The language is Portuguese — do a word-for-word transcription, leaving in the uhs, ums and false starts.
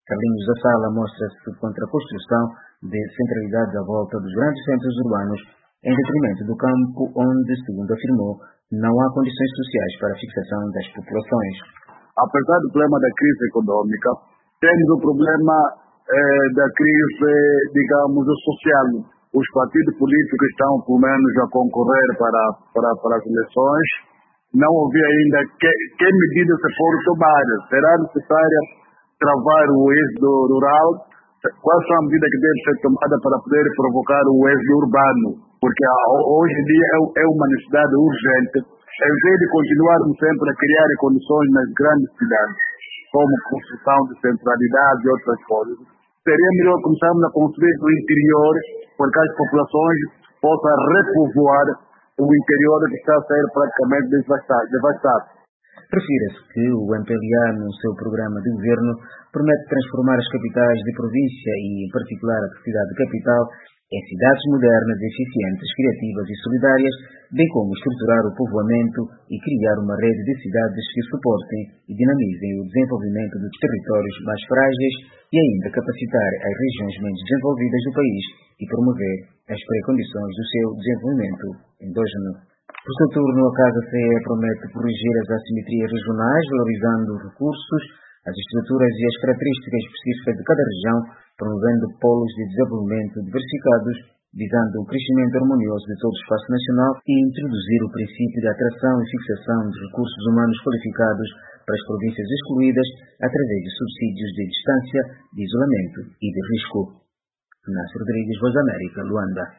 Carlinhos da Sala mostra-se contra a construção de centralidades à volta dos grandes centros urbanos, em detrimento do campo onde, segundo afirmou, não há condições sociais para a fixação das populações. Apesar do problema da crise econômica, temos o problema eh, da crise, digamos, social. Os partidos políticos estão, pelo menos, a concorrer para, para, para as eleições. Não ouvi ainda que, que medidas se foram tomadas. Será necessário travar o êxodo rural? Quais são as medidas que devem ser tomadas para poder provocar o êxodo urbano? Porque hoje em dia é uma necessidade urgente, em vez de continuarmos sempre a criar condições nas grandes cidades, como construção de centralidade e outras coisas. Seria melhor começarmos a construir no interior, porque as populações possam repovoar o interior que está a ser praticamente devastado. Refira-se que o M P L A, no seu programa de governo, promete transformar as capitais de província e, em particular, a cidade capital, em cidades modernas, eficientes, criativas e solidárias, bem como estruturar o povoamento e criar uma rede de cidades que suportem e dinamizem o desenvolvimento dos territórios mais frágeis e ainda capacitar as regiões menos desenvolvidas do país e promover as pré-condições do seu desenvolvimento endógeno. Por seu turno, a Casa C E promete corrigir as assimetrias regionais, valorizando os recursos, as estruturas e as características específicas de cada região, promovendo polos de desenvolvimento diversificados, visando o crescimento harmonioso de todo o espaço nacional e introduzir o princípio de atração e fixação de recursos humanos qualificados para as províncias excluídas através de subsídios de distância, de isolamento e de risco. Nasser Rodrigues, Voz da América, Luanda.